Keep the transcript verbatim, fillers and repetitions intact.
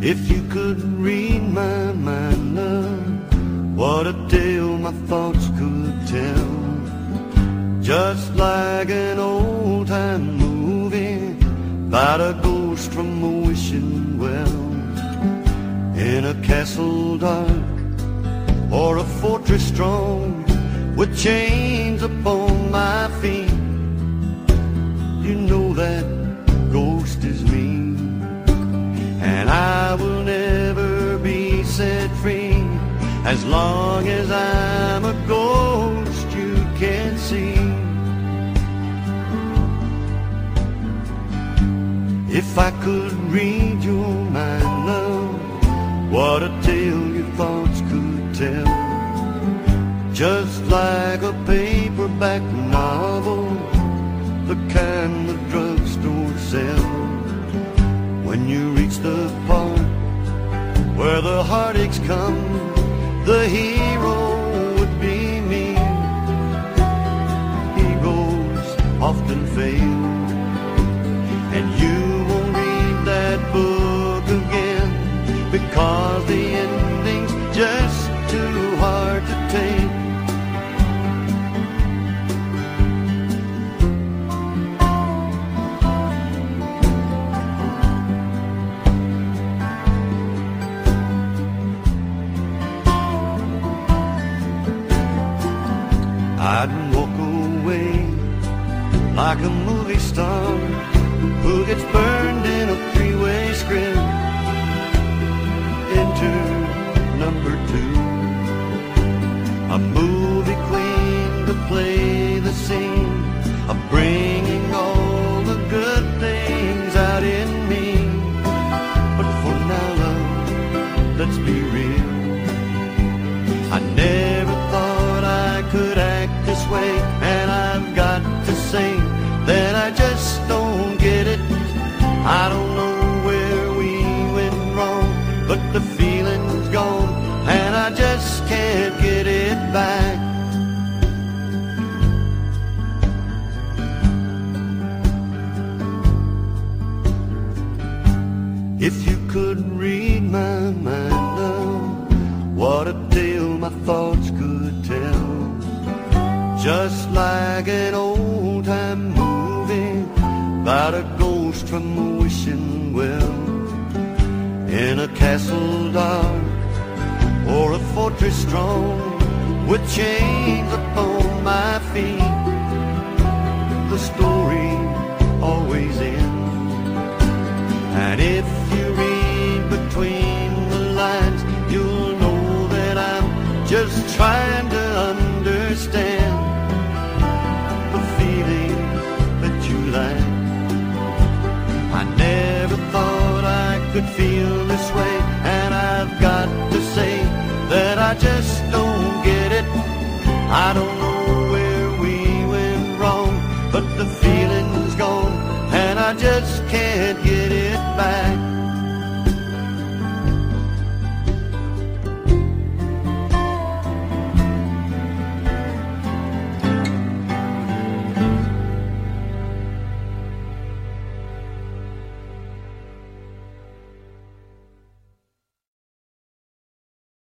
If you could read my mind, love, what a tale my thoughts could tell. Just like an old-time movie about a ghost from a wishing well, in a castle dark or a fortress strong, with chains upon my feet. You know that ghost is me, and I will never be set free as long as I'm a ghost you can't see. If I could read your mind, love, what a tale your thoughts could tell. Just like a paperback novel, the kind the drugstore sells. When you reach the part where the heartaches come, the hero would be me. Heroes often fail, and you won't read that book again, because the ending's just too hard to take. I'd walk away like a movie star who gets burned in a three-way script. Enter number two, a movie queen to play the scene of bringing all the good things out in me. But for now, love, let's be real, I never thought I could act this way, and I've got to say that I just don't get it. I don't know where we went wrong, but the feeling's gone, and I just can't get it back. If you could read my mind, love, what a tale my thoughts could tell. Just like an old-time movie about a ghost from a wishing well, in a castle dark or a fortress strong, with chains upon my feet. The story always ends, and if you read between the lines, you'll know that I'm just trying to understand the feeling that you like. I never thought I could feel this way, and I've got to say that I just don't get it. I don't